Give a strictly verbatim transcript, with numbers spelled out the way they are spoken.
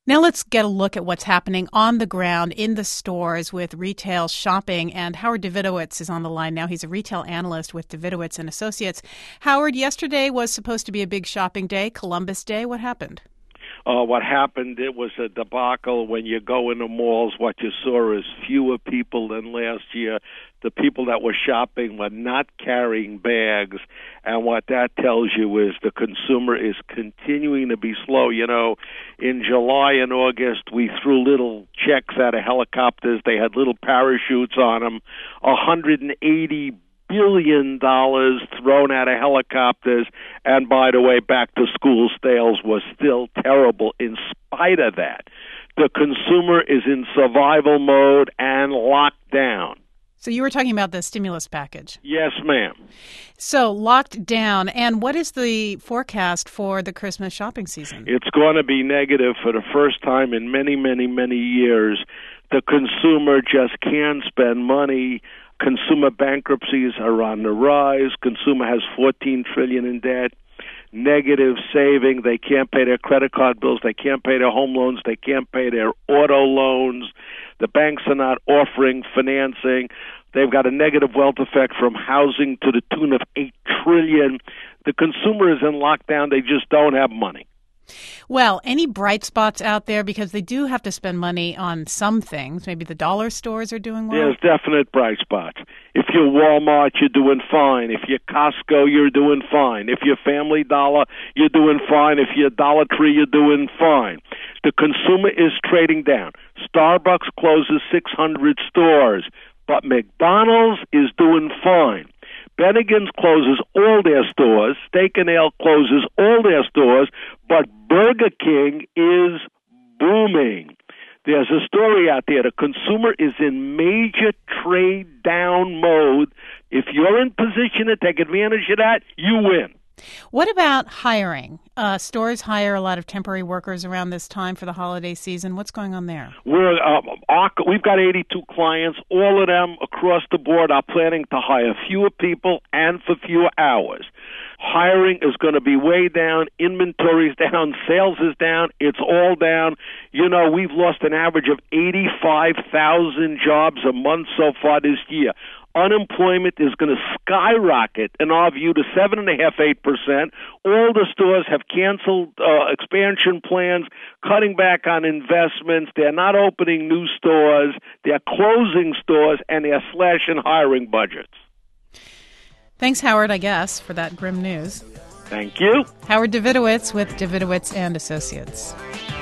Now let's get a look at what's happening on the ground in the stores with retail shopping. And Howard Davidowitz is on the line now. He's a retail analyst with Davidowitz and Associates. Howard, yesterday was supposed to be a big shopping day, Columbus Day. What happened? Uh, what happened, it was a debacle. When you go into malls, what you saw is fewer people than last year. The people that were shopping were not carrying bags, and what that tells you is the consumer is continuing to be slow. You know, in July and August, we threw little checks out of helicopters. They had little parachutes on them, one hundred eighty billion dollars thrown out of helicopters, and by the way, back-to-school sales was still terrible in spite of that. The consumer is in survival mode and locked down. So you were talking about the stimulus package. Yes, ma'am. So locked down, and what is the forecast for the Christmas shopping season? It's going to be negative for the first time in many, many, many years. The consumer just can't spend money. Consumer bankruptcies are on the rise. Consumer has fourteen trillion dollars in debt. Negative saving. They can't pay their credit card bills. They can't pay their home loans. They can't pay their auto loans. The banks are not offering financing. They've got a negative wealth effect from housing to the tune of eight trillion dollars. The consumer is in lockdown. They just don't have money. Well, any bright spots out there? Because they do have to spend money on some things. Maybe the dollar stores are doing well? There's definite bright spots. If you're Walmart, you're doing fine. If you're Costco, you're doing fine. If you're Family Dollar, you're doing fine. If you're Dollar Tree, you're doing fine. The consumer is trading down. Starbucks closes six hundred stores, but McDonald's is doing fine. Bennigan's closes all their stores. Steak and Ale closes all their stores, but Burger King is booming. There's a story out there. The consumer is in major trade down mode. If you're in position to take advantage of that, you win. What about hiring? Uh, stores hire a lot of temporary workers around this time for the holiday season. What's going on there? We're, uh, our, we've got eighty-two clients. All of them across the board are planning to hire fewer people and for fewer hours. Hiring is going to be way down. Inventory's down. Sales is down. It's all down. You know, we've lost an average of eighty-five thousand jobs a month so far this year. Unemployment is going to skyrocket, in our view, to seven point five, eight percent. All the stores have canceled uh, expansion plans, cutting back on investments. They're not opening new stores. They're closing stores, and they're slashing hiring budgets. Thanks, Howard, I guess, for that grim news. Thank you. Howard Davidowitz with Davidowitz and Associates.